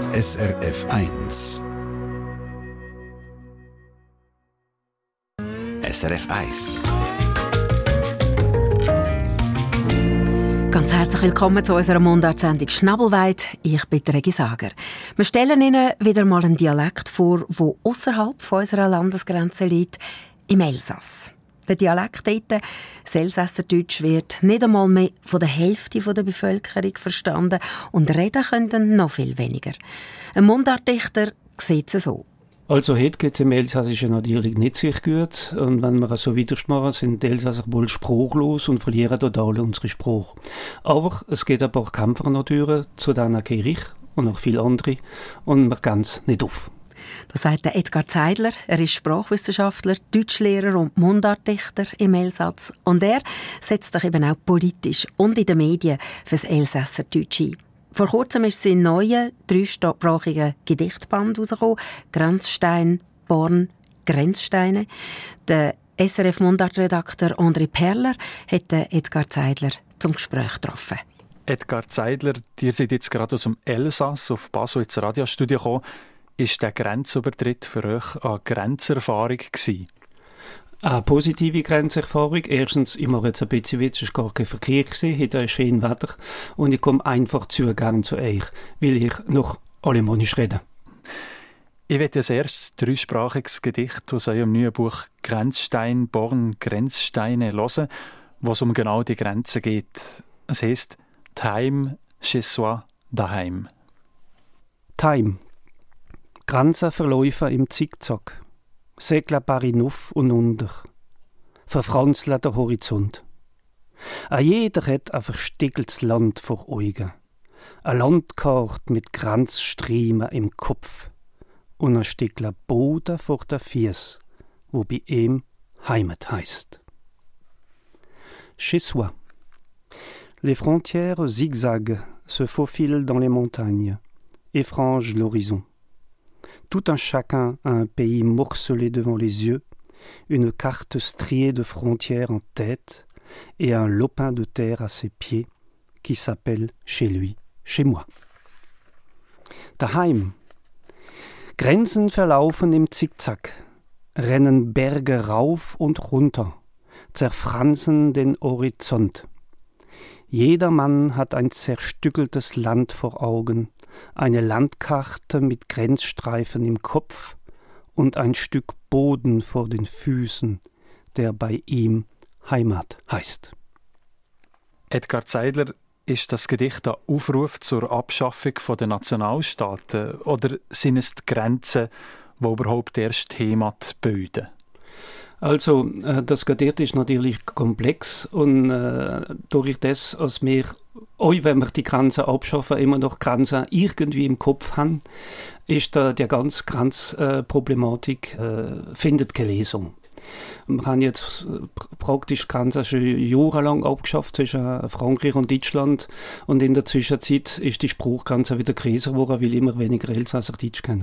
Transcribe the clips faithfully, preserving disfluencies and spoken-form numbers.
S R F eins. S R F eins. Ganz herzlich willkommen zu unserer Mundartsendung Schnabelweit. Ich bin Regi Sager. Wir stellen Ihnen wieder mal einen Dialekt vor, der außerhalb unserer Landesgrenze liegt, im Elsass. Der Dialekt dort, das Elsässerdeutsch, wird nicht einmal mehr von der Hälfte der Bevölkerung verstanden und reden können noch viel weniger. Ein Mundartdichter sieht es so. Also heute geht es im Elsassischen natürlich nicht sehr gut. Und wenn wir so weitermachen, sind die Elsasser wohl sprachlos und verlieren total unsere Sprache. Aber es gibt ein paar Kämpfer natürlich, zu denen gehe ich und noch viele andere. Und wir gehen es nicht auf. Das sagt der Edgar Zeidler. Er ist Sprachwissenschaftler, Deutschlehrer und Mundartdichter im Elsass. Und er setzt sich eben auch politisch und in den Medien für das Elsässerdeutsch ein. Vor kurzem ist sein neuer, dreisprachiger Gedichtband herausgekommen. «Grenzstein, Born, Grenzsteine». Der S R F-Mundartredakteur André Perler hat Edgar Zeidler zum Gespräch getroffen. Edgar Zeidler, ihr seid jetzt gerade aus dem Elsass auf Basel ins Radiostudio gekommen. Ist der Grenzübertritt für euch eine Grenzerfahrung gewesen? Eine positive Grenzerfahrung. Erstens, ich mache jetzt ein bisschen Witz, es war gar kein Verkehr gewesen, heute ist schön Wetter und ich komme einfach zu gerne zu euch, weil ich noch Alemannisch rede. Ich werde als erstes dreisprachiges Gedicht aus eurem neuen Buch «Grenzstein, Born, Grenzsteine» hören, wo es um genau die Grenzen geht. Es heisst «Time, chez soi, daheim». Time. Grenzenverläufe im Zickzack. Segler Barinauf und unter. Verfranzelt der Horizont. A jeder hat ein verstiegeltes Land vor Augen. Eine Landkarte mit Grenzstriemen im Kopf. Und ein Stückchen Boden vor der Fies, wo bei ihm Heimat heisst. Chez soi. Les frontières zigzaguent, se faufilent dans les montagnes, effrangent l'horizon. Tout un chacun a un pays morcelé devant les yeux, une carte striée de frontières en tête et un lopin de terre à ses pieds qui s'appelle chez lui, chez moi. Daheim. Grenzen verlaufen im Zickzack, rennen Berge rauf und runter, zerfransen den Horizont. Jeder Mann hat ein zerstückeltes Land vor Augen, eine Landkarte mit Grenzstreifen im Kopf und ein Stück Boden vor den Füßen, der bei ihm Heimat heißt. Edgar Zeidler, ist das Gedicht ein Aufruf zur Abschaffung der Nationalstaaten oder sind es die Grenzen, die überhaupt erst Heimat bilden? Also, äh, das Gedicht ist natürlich komplex und äh, durch das, dass wir, auch wenn wir die Grenzen abschaffen, immer noch Grenzen irgendwie im Kopf haben, ist da die ganze Grenzproblematik äh, findet keine Lösung. Wir haben jetzt praktisch Grenzen schon jahrelang abgeschafft zwischen Frankreich und Deutschland und in der Zwischenzeit ist die Spruchgrenze wieder größer geworden, weil immer weniger Elsasser Deutsch kennen.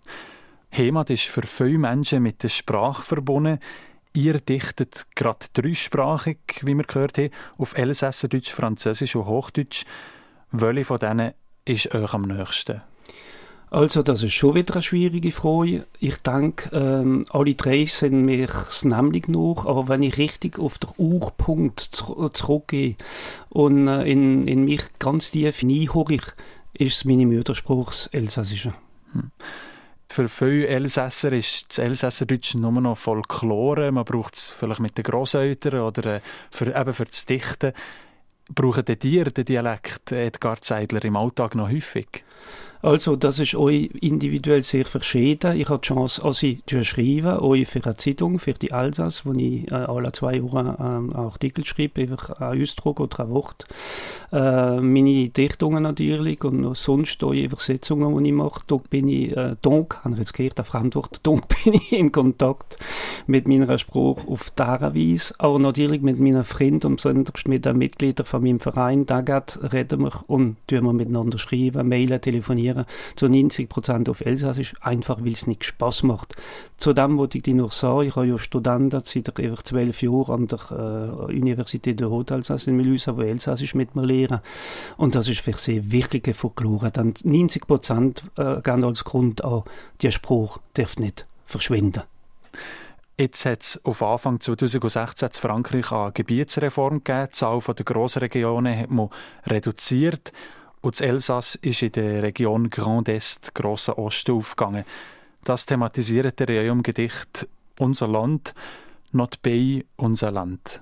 Heimat ist für viele Menschen mit der Sprache verbunden. Ihr dichtet gerade dreisprachig, wie wir gehört haben, auf Elsässerdeutsch, Französisch und Hochdeutsch. Welche von denen ist euch am nächsten? Also das ist schon wieder eine schwierige Frage. Ich denke, ähm, alle drei sind mir das nämlich noch, aber wenn ich richtig auf den Urpunkt zurückgehe und äh, in, in mich ganz tief hineinhöre, ist es meine Muttersprache, das Elsässische. Hm. Für viele Elsässer ist das Elsässerdeutsch nur noch Folklore. Man braucht es vielleicht mit den Grosseltern oder äh, für, eben für das Dichten. Brauchen ihr den Dialekt, Edgar Zeidler, im Alltag noch häufig? Also, das ist euch individuell sehr verschieden. Ich habe die Chance, als ich schreibe, euch für eine Zeitung, für die Elsass, wo ich äh, alle zwei Wochen äh, einen Artikel schreibe, einfach einen Ausdruck oder ein Wort. Äh, meine Dichtungen natürlich und noch sonst eure Übersetzungen, die ich mache. Dort bin ich, äh, donc, habe ich jetzt gehört, auf Antwort, donc bin ich in Kontakt mit meiner Sprache auf dieser Weise, aber natürlich mit meinen Freunden und besonders mit den Mitgliedern von meinem Verein. Da reden wir und tun wir miteinander schreiben, mailen, telefonieren. konzentrieren, zu neunzig Prozent auf Elsassisch, einfach weil es nicht Spass macht. Zu dem wollte ich dir noch sagen, ich habe ja Studenten seit über zwölf Jahren an der äh, Universität de Haute-Alsace in Mulhouse, die Elsassisch mit mir lehren. Und das ist für sie wirklich ein Folklore. Dann neunzig Prozent äh, geben als Grund an, der Spruch darf nicht verschwinden. Jetzt hat es auf Anfang zwanzig sechzehn in Frankreich eine Gebietsreform gegeben. Die Zahl der Grossregionen hat man reduziert. Und das Elsass ist in der Region Grand Est, Grosser Osten, aufgegangen. Das thematisiert er ja im Gedicht «Unser Land», «Not bei unser Land».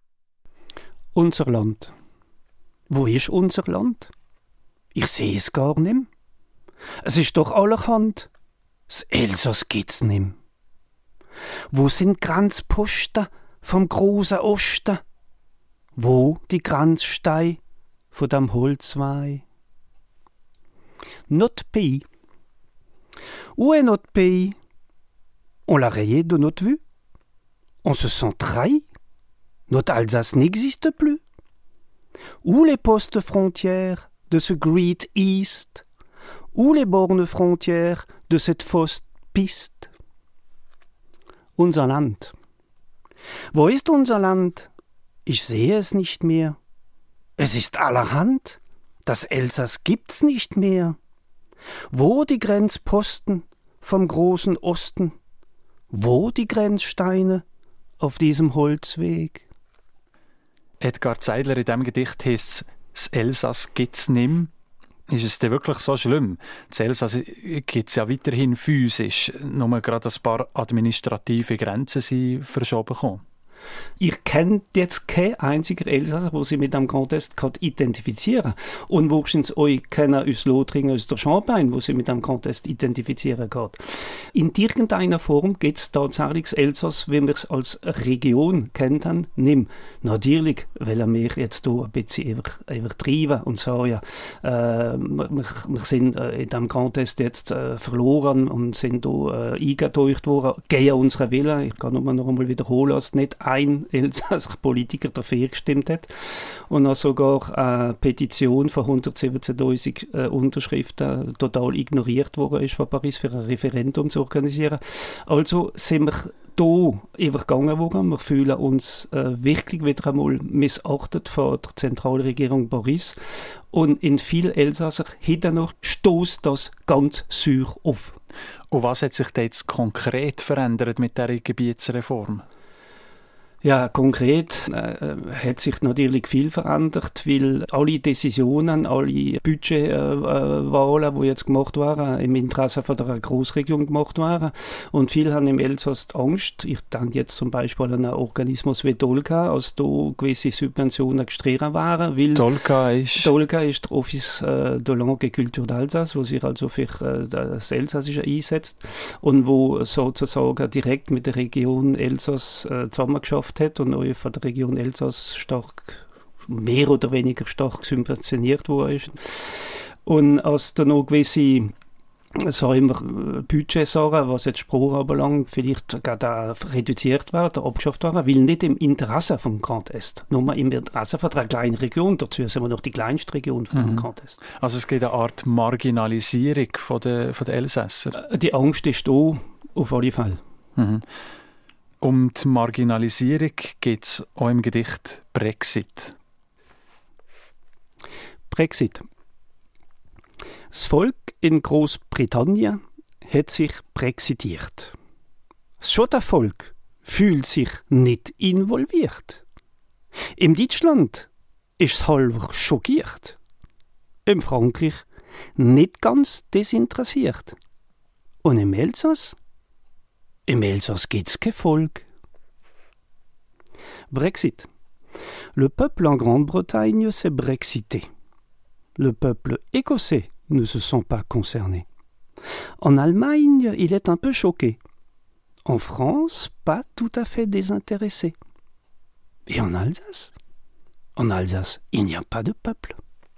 Unser Land. Wo ist unser Land? Ich sehe es gar nicht. Es ist doch allerhand. Das Elsass gibt's nicht. Wo sind Grenzposten vom großen Osten? Wo die Grenzsteine von dem Holzweih? Notre pays. Où est notre pays? On l'a rayé de notre vue. On se sent trahi. Notre Alsace n'existe plus. Où les postes frontières de ce Great East? Où les bornes frontières de cette fausse Piste? Unser Land. Wo ist unser Land? Ich sehe es nicht mehr. Es ist allerhand. Das Elsass gibt's nicht mehr. Wo die Grenzposten vom großen Osten? Wo die Grenzsteine auf diesem Holzweg? Edgar Zeidler, in diesem Gedicht heisst es, das Elsass gibt's nimmer. Ist es denn wirklich so schlimm? Das Elsass gibt es ja weiterhin physisch, nur gerade ein paar administrative Grenzen sind verschoben gekommen. Ihr kennt jetzt keinen einzigen Elsasser, wo sie mit dem Grand Est identifizieren kann. Und wahrscheinlich euch kennen aus Lothringen, aus der Champagne, wo sie mit dem Grand Est identifizieren kann. In irgendeiner Form gibt es tatsächlich das Elsass, wie wir es als Region kennen, nicht. Natürlich wollen wir jetzt hier ein bisschen übertreiben und sagen, ja, äh, wir, wir sind in dem Grand Est jetzt äh, verloren und sind hier äh, eingetaucht worden, gegen unseren Willen. Ich kann nur noch einmal wiederholen, dass nicht ein Elsasser Politiker dafür gestimmt hat und auch sogar eine Petition von hundertsiebzehntausend äh, Unterschriften total ignoriert worden ist von Paris für ein Referendum zu organisieren. Also sind wir hier übergangen worden. Wir fühlen uns äh, wirklich wieder einmal missachtet von der Zentralregierung Paris und in vielen Elsasser hinten noch stößt das ganz sauer auf. Und was hat sich da jetzt konkret verändert mit dieser Gebietsreform? Ja, konkret äh, hat sich natürlich viel verändert, weil alle Decisionen, alle Budgetwahlen, äh, die jetzt gemacht waren, im Interesse von der Grossregion gemacht waren. Und viele haben im Elsass Angst. Ich denke jetzt zum Beispiel an einen Organismus wie Dolga, als da gewisse Subventionen gestrichen waren. Weil Dolga ist? Dolga ist der Office äh, de Langue et Culture d'Alsace, wo sich also für äh, das Elsassische einsetzt und wo sozusagen direkt mit der Region Elsass äh, zusammengeschafft hat und auch von der Region Elsass stark, mehr oder weniger stark subventioniert worden ist. Und als dann noch gewisse, sagen wir, Budgetsachen, was jetzt Sprache anbelangt, vielleicht gerade reduziert werden, abgeschafft werden, weil nicht im Interesse vom Grand Est, nur im Interesse von der kleinen Region. Dazu sind wir noch die kleinste Region von dem mhm. Grand Est. Also es gibt eine Art Marginalisierung von der, von der Elsässer? Die Angst ist da, auf alle Fälle. Mhm. Um die Marginalisierung geht es auch im Gedicht Brexit. Brexit. Das Volk in Großbritannien hat sich brexitiert. Das Schottervolk fühlt sich nicht involviert. Im Deutschland ist es halber schockiert. Im Frankreich nicht ganz desinteressiert. Und im Elsass? Im Elsass gibt's kein Volk. Brexit. Le peuple en Grande-Bretagne s'est brexité. Le peuple écossais ne se sent pas concerné. En Allemagne, il est un peu choqué. En France, pas tout à fait désintéressé. Et en Alsace? En Alsace, il n'y a pas de peuple.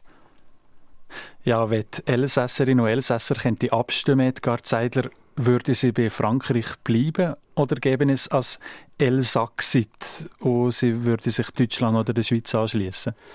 Ja, wenn die Elsässerinnen und Elsässer abstimmen, Edgar Zeidler, würde sie bei Frankreich bleiben oder geben es als Elsaxit und sie würde sich Deutschland oder der Schweiz anschließen?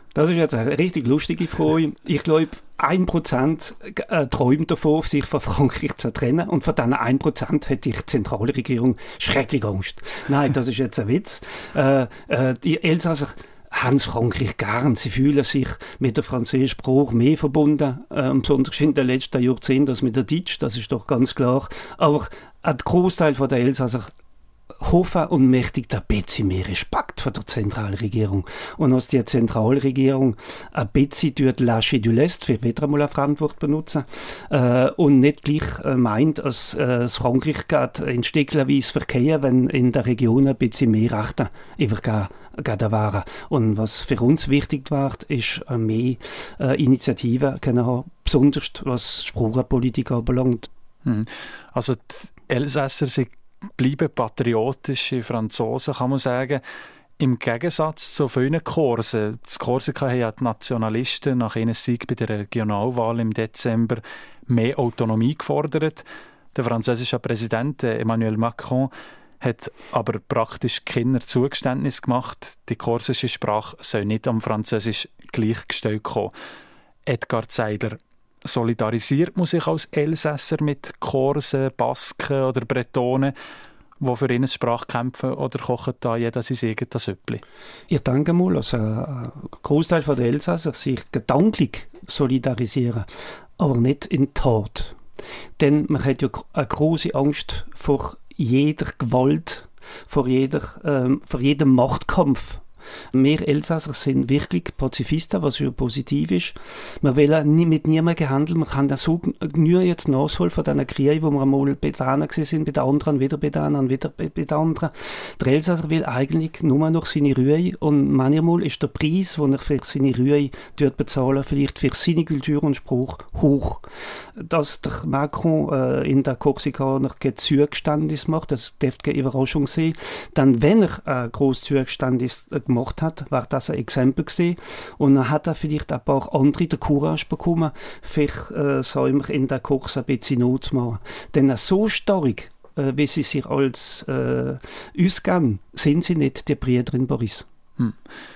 Das ist jetzt eine richtig lustige Frage. Ich glaube, ein Prozent träumt davon, sich von Frankreich zu trennen. Und von diesen ein Prozent hat die Zentralregierung schrecklich Angst. Nein, das ist jetzt ein Witz. Äh, äh, die Elsasser haben Frankreich gern. Sie fühlen sich mit der französischen Sprache mehr verbunden, äh, besonders in den letzten Jahrzehnten als mit der Deutsch, das ist doch ganz klar. Aber ein Großteil der Elsasser hoffen und mächtigt ein bisschen mehr Respekt von der Zentralregierung. Und als die Zentralregierung ein bisschen durch Lâcher du Lest, für wieder einmal ein Fremdwort benutzen, äh, und nicht gleich äh, meint, dass äh, das Frankreich geht in stückchenweise verkehren, wenn in der Region ein bisschen mehr Rechte übergeben waren. Und was für uns wichtig war, ist äh, mehr äh, Initiativen können haben, besonders was Sprachenpolitik anbelangt. Hm. Also die Elsässer sind bleiben patriotische Franzosen, kann man sagen. Im Gegensatz zu vielen Korsen. Das Korsika haben ja die Nationalisten nach ihrem Sieg bei der Regionalwahl im Dezember mehr Autonomie gefordert. Der französische Präsident Emmanuel Macron hat aber praktisch kein Zugeständnis gemacht. Die korsische Sprache soll nicht am Französisch gleichgestellt kommen. Edgar Zeidler, solidarisiert man sich als Elsässer mit Korsen, Basken oder Bretonen, die für ihn Sprache kämpfen, oder kochen da jeder sein eigenes Süppli? Ich denke mal, dass ein Großteil der Elsässer sich gedanklich solidarisieren, aber nicht in Tat. Denn man hat ja eine große Angst vor jeder Gewalt, vor, jeder, ähm, vor jedem Machtkampf. Wir Elsasser sind wirklich Pazifisten, was ja positiv ist. Wir wollen nie mit niemandem handeln. Wir können das so nur jetzt nachholen von diesen Kriegen, wo wir einmal bei den einen sind, bei den anderen, wieder bei den anderen, wieder bei den anderen. Der Elsasser will eigentlich nur noch seine Ruhe, und manchmal ist der Preis, den er für seine Ruhe bezahlen, vielleicht für seine Kultur und Spruch hoch. Dass der Macron äh, in der Korsikaner Zugeständnis macht, das dürfte keine Überraschung sein. Dann, wenn er ein grosses Zugeständnis gemacht hat, war das ein Exempel gewesen. Und dann hat er vielleicht ein paar andere den Courage bekommen, vielleicht äh, soll man in der Kurs ein bisschen Not zu machen. Denn so stark, äh, wie sie sich als äh, ausgeben, sind sie nicht die Brüder in Paris. Hm.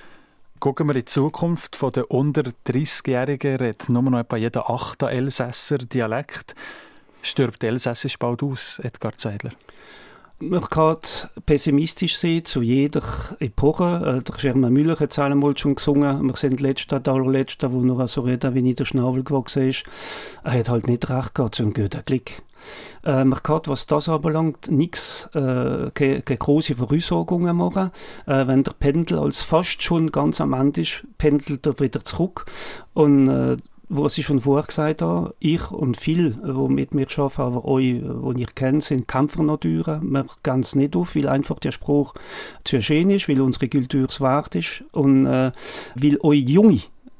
Gucken wir in die Zukunft. Von den unter dreißigjährigen redet nur noch etwa jeder achte Elsässer Dialekt. Stirbt Elsässisch bald aus, Edgar Zeidler? Man kann pessimistisch sein zu jeder Epoche. Der Germain Müller hat es einmal schon gesungen. Wir sind letzter, der allerletzte, der noch so redet, wie nie der Schnabel gewachsen ist. Er hat halt nicht recht gehabt, zum guten Glück. Äh, man kann, was das anbelangt, nichts, äh, keine, keine große Voraussagungen machen. Äh, wenn der Pendel als fast schon ganz am Ende ist, pendelt er wieder zurück. Und äh, was ich schon vorher gesagt habe, ich und viele, die mit mir arbeiten, aber euch, die ich kenne, sind Kämpfernaturen. Wir gehen es nicht auf, weil einfach der Spruch zu schön ist, weil unsere Kultur es wert ist und äh, weil euch Junge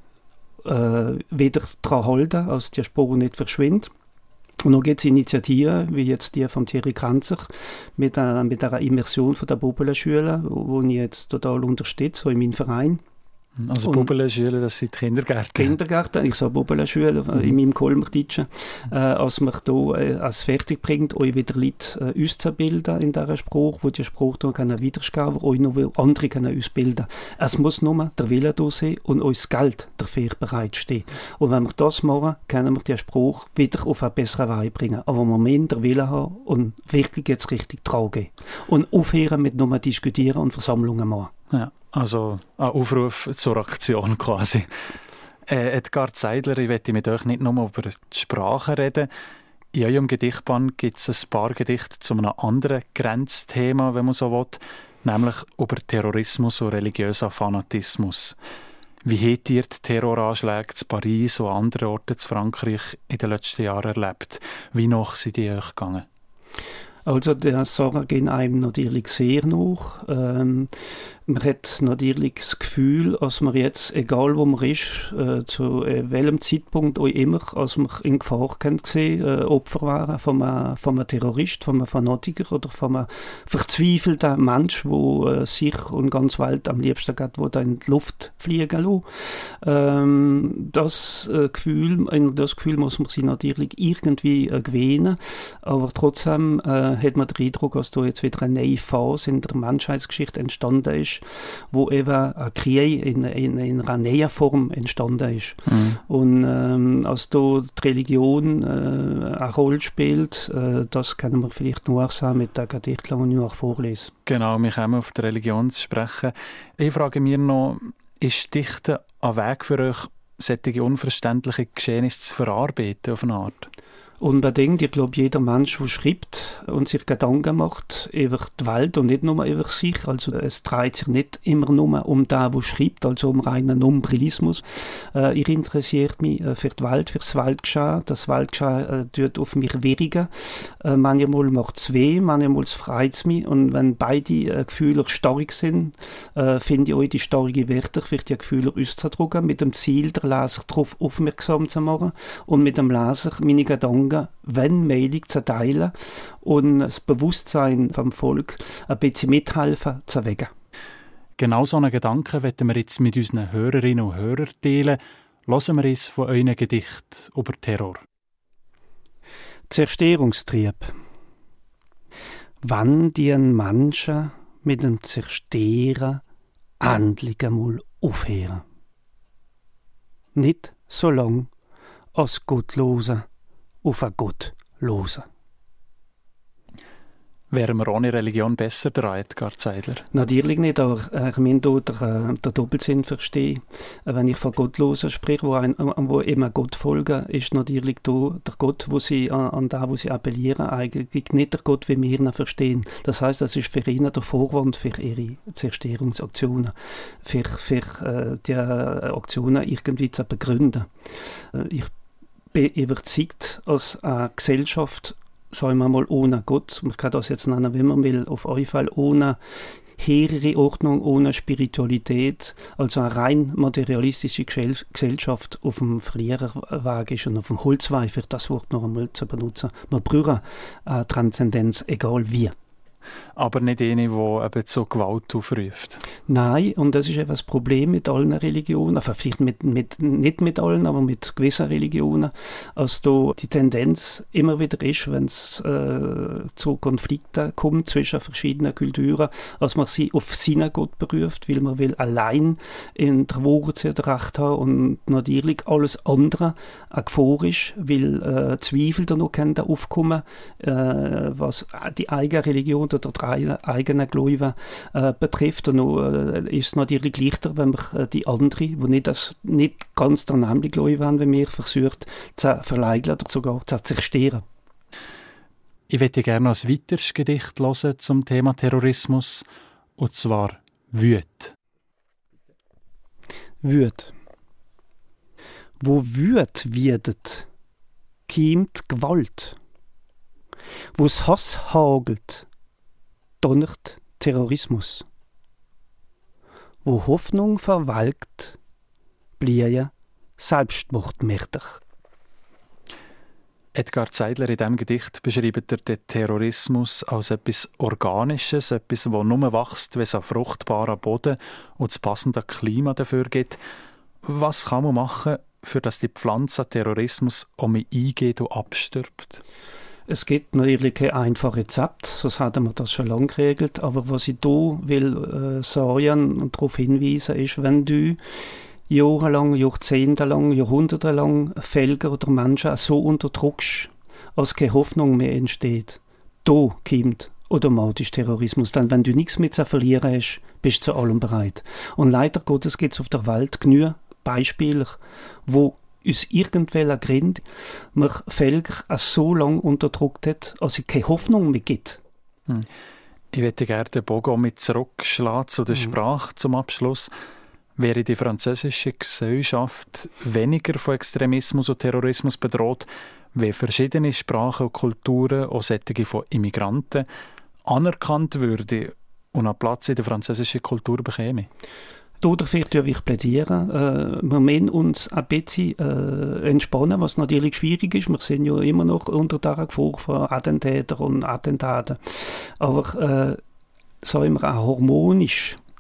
äh, wieder daran halten, dass der Spruch nicht verschwindet. Und dann gibt es Initiativen, wie jetzt die von Thierry Kranzer, mit einer, mit einer Immersion von der Bobbeler-Schule, wo ich jetzt total unterstütze, so in meinem Verein. Also Bobbeler-Schule, das sind Kindergärten? Kindergärten, ich sage Bobbeler-Schule mhm. in meinem Kolmerdeutschen, äh, als man hier äh, als fertig bringt, euch wieder Leute äh, auszubilden in diesem Spruch, wo die Spruch dann können wiedergeben, euch noch andere können ausbilden. Es muss nur der Wille da sein und euch das Geld dafür bereitstehen. Und wenn wir das machen, können wir den Spruch wieder auf eine bessere Weise bringen. Aber im Moment den Willen haben und wirklich jetzt richtig tragen. Und aufhören mit nur diskutieren und Versammlungen machen. Ja. Also ein Aufruf zur Aktion quasi. Äh, Edgar Zeidler, ich möchte mit euch nicht nur über die Sprache reden. In eurem Gedichtband gibt es ein paar Gedichte zu einem anderen Grenzthema, wenn man so will, nämlich über Terrorismus und religiösen Fanatismus. Wie habt ihr die Terroranschläge zu Paris und anderen Orten zu Frankreich in den letzten Jahren erlebt? Wie nach sind die euch gegangen? Also der Sorgen gehen einem natürlich sehr nach. Ähm, man hat natürlich das Gefühl, dass man jetzt, egal wo man ist, äh, zu äh, welchem Zeitpunkt auch immer, als man in Gefahr kennt gesehen, äh, Opfer waren von einem, von einem Terrorist, von einem Fanatiker oder von einem verzweifelten Mensch, der äh, sich und ganz Welt am liebsten geht, wo in die Luft fliegen lässt. Ähm, das, äh, Gefühl, in das Gefühl muss man sich natürlich irgendwie äh, gewöhnen, aber trotzdem äh, hat man den Eindruck, dass da jetzt wieder eine neue Phase in der Menschheitsgeschichte entstanden ist, ist, wo eben ein Krieg in, in, in einer Näherform entstanden ist. Mhm. Und ähm, als da die Religion äh, eine Rolle spielt, äh, das können wir vielleicht nur sagen mit den Gedichten, die ich noch vorlese. Genau, wir kommen auf die Religion zu sprechen. Ich frage mich noch, ist Dichten ein Weg für euch, solche unverständliche Geschehnisse zu verarbeiten auf eine Art? Unbedingt. Ich glaube, jeder Mensch, der schreibt und sich Gedanken macht über die Welt und nicht nur über sich, also es dreht sich nicht immer nur um den, der schreibt, also um reinen Nombrilismus. Äh, ich interessiere mich äh, für die Welt, für das Weltgeschehen. Das Weltgeschehen äh, tut auf mich wirken. Äh, manchmal macht es weh, manchmal freut es mich. Und wenn beide äh, Gefühle stark sind, äh, finde ich auch die starke Wörter für die Gefühle auszudrücken, mit dem Ziel, den Leser darauf aufmerksam zu machen und mit dem Leser meine Gedanken wenn mehlig zu teilen und das Bewusstsein vom Volk ein bisschen mithelfen zu wecken. Genau so einen Gedanken wollen wir jetzt mit unseren Hörerinnen und Hörern teilen. Hören wir es von euren Gedichten über Terror. Zerstörungstrieb. Wann die Menschen mit dem Zerstören endlich einmal aufhören. Nicht so lang als Gottlosen auf einen Gott hören. Wären wir ohne Religion besser dran, Edgar Zeidler? Natürlich nicht, aber äh, ich meine hier den, den Doppelsinn verstehen. Äh, wenn ich von Gottlosen spreche, wo, ein, wo eben Gott folgen, ist natürlich hier der Gott, wo sie, an, an den, wo sie appellieren, eigentlich nicht der Gott, wie wir ihn verstehen. Das heisst, das ist für ihn der Vorwand für ihre Zerstörungsaktionen, für, für äh, die Aktionen irgendwie zu begründen. Äh, ich bin überzeugt, als eine Gesellschaft, sagen wir mal, ohne Gott, man kann das jetzt nennen, wie man will, auf jeden Fall ohne höhere Ordnung, ohne Spiritualität, also eine rein materialistische Gesellschaft auf dem Verliererweg ist und auf dem Holzweg, für das Wort noch einmal zu benutzen. Wir brauchen eine Transzendenz, egal wie. Aber nicht eine, die eben zu Gewalt aufruft. Nein, und das ist eben das Problem mit allen Religionen, also vielleicht mit, mit, nicht mit allen, aber mit gewissen Religionen, als da die Tendenz immer wieder ist, wenn es äh, zu Konflikten kommt zwischen verschiedenen Kulturen, als man sie auf seinen Gott beruft, weil man will allein in der Wahrheit Recht haben und natürlich alles andere eine Gefahr ist, weil äh, Zweifel da noch können aufkommen, äh, was die eigene Religion oder die eigenen Glauben äh, betrifft. Und noch, äh, ist es natürlich leichter, wenn man äh, die anderen, die nicht, das, nicht ganz der nämliche Glauben haben, wie mir versucht, zu verleugnen oder sogar zu zerstören. Ich möchte gerne noch ein weiteres Gedicht hören zum Thema Terrorismus, und zwar «Wüt». Wüt. Wo Wüt wiedet, kiemt Gewalt. Wo's Hass hagelt, donnert Terrorismus. Wo Hoffnung verwalkt, bliehe Selbstmordmörder. Edgar Zeidler, in diesem Gedicht beschreibt er den Terrorismus als etwas Organisches, etwas, das nur wächst, wenn es einen fruchtbaren Boden und das passende Klima dafür gibt. Was kann man machen, für dass die Pflanze Terrorismus um mich eingeht und abstirbt? Es gibt natürlich kein einfaches Rezept, sonst hätten wir das schon lange geregelt. Aber was ich hier will äh, sagen und darauf hinweisen, ist, wenn du jahrelang, jahrzehntelang, jahrhundertelang Völker oder Menschen so unterdrückst, als keine Hoffnung mehr entsteht, da kommt automatisch Terrorismus. Denn wenn du nichts mehr zu verlieren hast, bist du zu allem bereit. Und leider Gottes gibt es auf der Welt genug Beispiele, wo aus irgendwelchen Gründen man Völker so lange unterdrückt hat, als es keine Hoffnung mehr gibt. Hm. Ich möchte gerne den Bogen mit zurückschlagen zu der hm. Sprache zum Abschluss. Wäre die französische Gesellschaft weniger von Extremismus und Terrorismus bedroht, wenn verschiedene Sprachen und Kulturen, auch solche von Immigranten, anerkannt würden und einen Platz in der französischen Kultur bekämen? Dafür würde ich plädieren. Äh, wir müssen uns ein bisschen äh, entspannen, was natürlich schwierig ist. Wir sind ja immer noch unter der Gefahr von Attentätern und Attentaten. Aber äh, sagen wir, eine harmonisch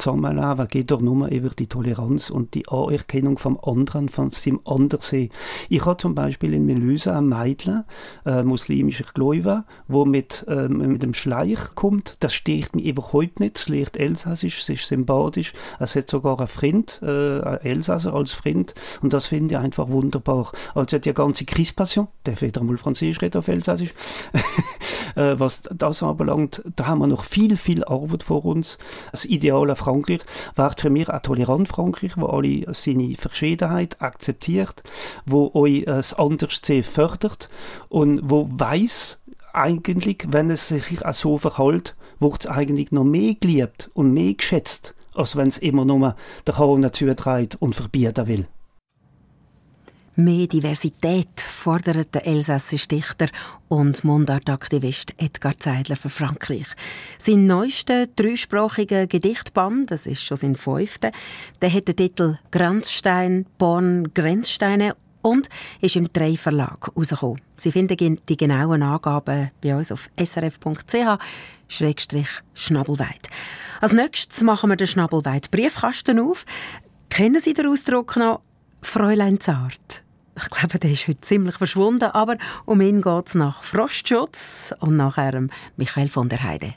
Zusammenleben geht doch nur über die Toleranz und die Anerkennung vom anderen, von seinem Anderssein. Ich habe zum Beispiel in Melöse ein Mädchen, äh, muslimischer Gläubiger, wo mit, äh, mit dem Schleich kommt. Das steht mir überhaupt nicht. Es lernt Elsässisch, es ist sympathisch. Es hat sogar einen Freund, äh, einen Elsasser als Freund. Und das finde ich einfach wunderbar. Also die ganze Crispation, der wird einmal Französisch reden auf Elsässisch, äh, was das anbelangt, da haben wir noch viel, viel Arbeit vor uns. Das ideale Frankreich wäre für mich ein tolerant Frankreich, wo alle seine Verschiedenheit akzeptiert, wo euch das Anderssein fördert und wo weiss, eigentlich, wenn es sich auch so verhält, wird es eigentlich noch mehr geliebt und mehr geschätzt, als wenn es immer nur der Hahn zutreibt und verbieten will. Mehr Diversität fordert der elsässische Dichter und Mundartaktivist Edgar Zeidler für Frankreich. Sein neuester dreisprachiger Gedichtband, das ist schon sein fünfter, der hat den Titel «Grenzstein, Born Grenzsteine» und ist im drei Verlag herausgekommen. Sie finden die genauen Angaben bei uns auf s r f punkt c h schrägstrich schnabelweit. Als nächstes machen wir den Schnabelweit Briefkasten auf. Kennen Sie den Ausdruck noch «Fräulein Zart»? Ich glaube, der ist heute ziemlich verschwunden, aber um ihn geht es nach Frostschutz und nachher Michael von der Heide.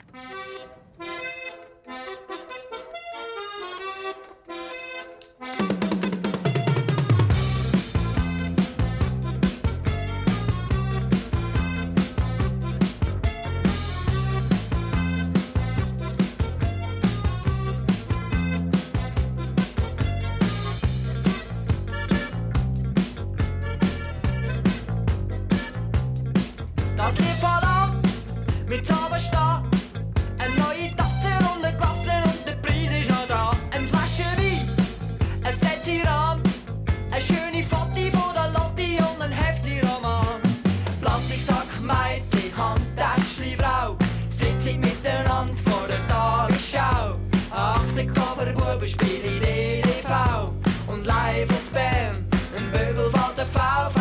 Das Lieferland mit Zauberstab, eine neue Tasse und eine Klasse und der Preis ist noch da. Eine Flasche Wein, ein Dezi-Rahm, eine schöne Foti von der Lotti und ein Heftli-Roman. Plastiksack, Mädchen, Handtäschli, Frau, sitzen miteinander vor der Tagesschau. Achte Cover, Buben spielen D D V und live aus Bern, ein Bögel fällt der V V.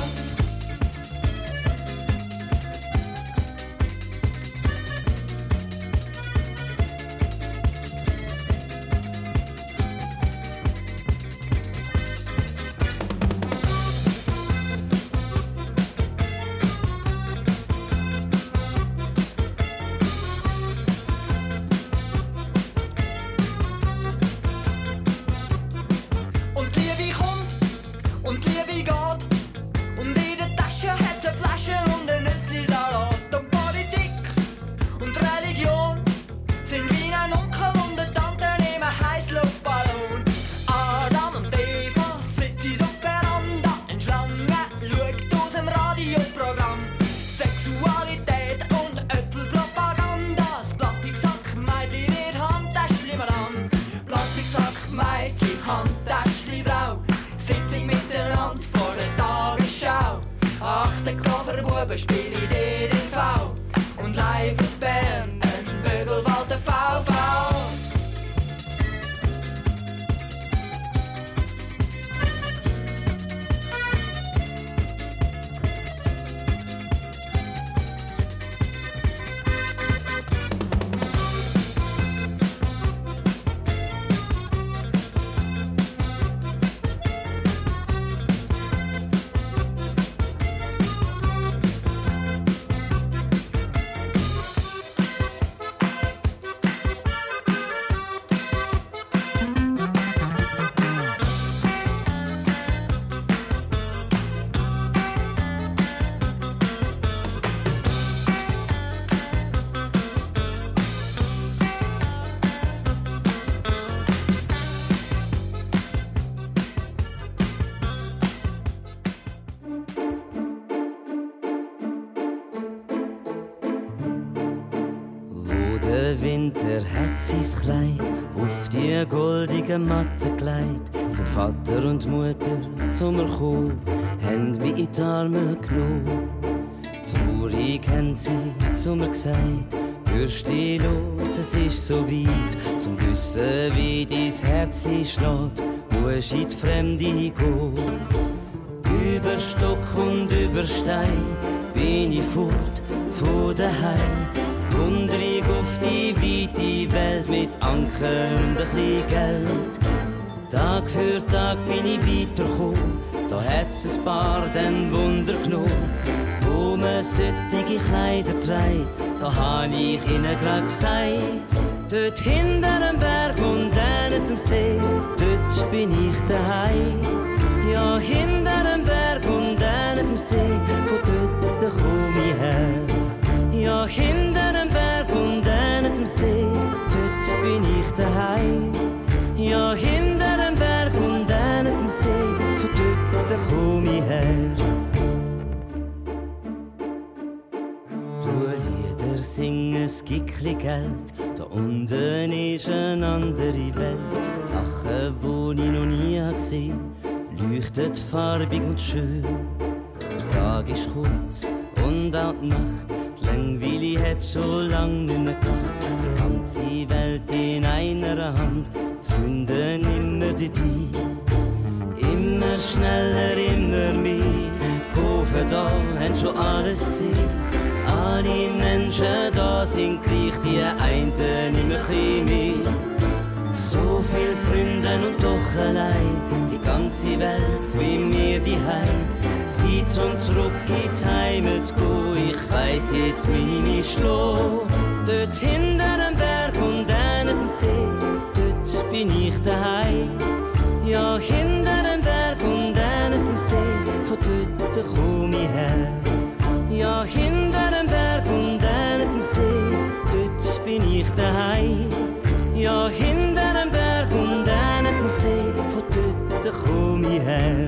Winter hat sein Kleid auf die goldige Matte gelegt. Sind Vater und Mutter zu mir gekommen, haben mich in die Arme genommen. Traurig haben sie zu mir gesagt, Bürstli los, es ist so weit. Zum Wissen, wie dein Herzli schlägt, musst in die Fremde gehen. Über Stock und über Stein bin ich fort von daheim. Wundrig auf die weite Welt mit Anker und ein bisschen Geld. Tag für Tag bin ich weitergekommen, da hat's ein paar den Wunder genommen, wo man solche Kleider trägt. Da hab ich ihnen grad gesagt, dort hinter dem Berg und an dem See, dort bin ich daheim. Ja, hinter dem Berg und an dem See, von dort komm ich her. Ja, hinter dem Berg und an dem See, dort bin ich daheim. Ja, hinter dem Berg und an dem See, von dort komm ich her. Du Lieder singen, es gibt chli Geld, da unten ist eine andere Welt. Sachen, die ich noch nie gesehen habe, leuchtet farbig und schön. Der Tag ist kurz und auch die Nacht, die Langweile hat schon lang nicht mehr gemacht. Die ganze Welt in einer Hand, die Freunde immer dabei. Immer schneller, immer mehr, die Kurven da haben schon alles gesehen. Alle Menschen da sind gleich, die einen immer ein mehr. So viel Freunde und doch allein, die ganze Welt wie mir die Heim. Zeit zum zurück in die Heimat zu gehen, ich weiss jetzt, wie ich schlau. Dort hinter dem Berg und an dem See, dort bin ich daheim. Ja, hinter dem Berg und an dem See, von dort komm ich her. Ja, hinter dem Berg und an dem See, dort bin ich daheim. Ja, hinter dem Berg und an dem See, von dort komm ich her.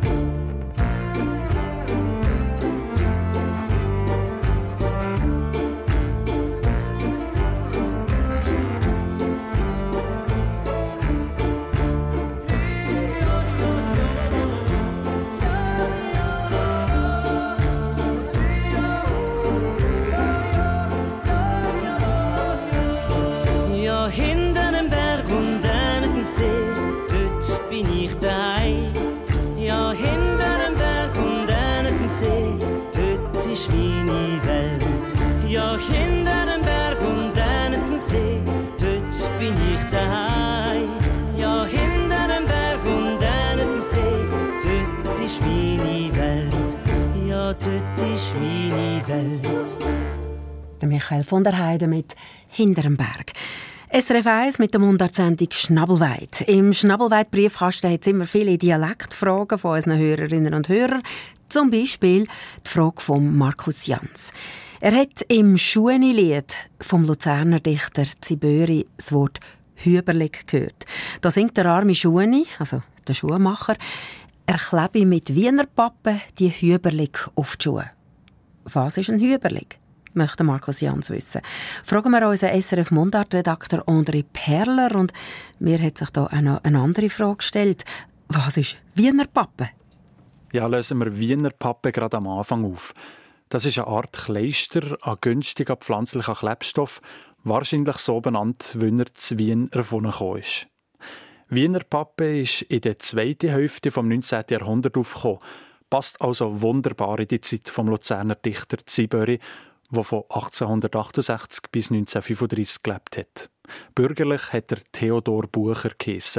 Hinter dem Berg und an dem See, dort bin ich daheim. Ja, hinter dem Berg und an dem See, dort ist meine Welt. Ja, hinter dem Berg und an dem See, dort bin ich daheim. Ja, hinter dem Berg und an dem See, dort ist meine Welt. Ja, dort ist meine Welt. Der Michael von der Heide mit «Hinter dem Berg». S R F eins mit der Mundartsendung «Schnabelweit». Im Schnabelweit-Briefkasten hat es immer viele Dialektfragen von unseren Hörerinnen und Hörern. Zum Beispiel die Frage von Markus Jans. Er hat im Schueni-Lied vom Luzerner Dichter Ziböri das Wort «Hüberlig» gehört. Da singt der arme Schueni, also der Schuhmacher, er klebe mit Wiener Pappe die Hüberlig auf die Schuhe. Was ist ein Hüberlig? Möchte Markus Jans wissen. Fragen wir unseren S R F-Mundart-Redakteur André Perler und mir hat sich da auch noch eine andere Frage gestellt. Was ist Wiener Pappe? Ja, lösen wir Wiener Pappe gerade am Anfang auf. Das ist eine Art Kleister an günstiger pflanzlicher Klebstoff, wahrscheinlich so benannt, weil er zu Wien erfunden ist. Wiener Pappe ist in der zweiten Hälfte des neunzehnten Jahrhunderts aufgekommen, passt also wunderbar in die Zeit vom Luzerner Dichter Ziböri, der von achtzehnhundertachtundsechzig bis neunzehnhundertfünfunddreissig gelebt hat. Bürgerlich hat er Theodor Bucher geheissen.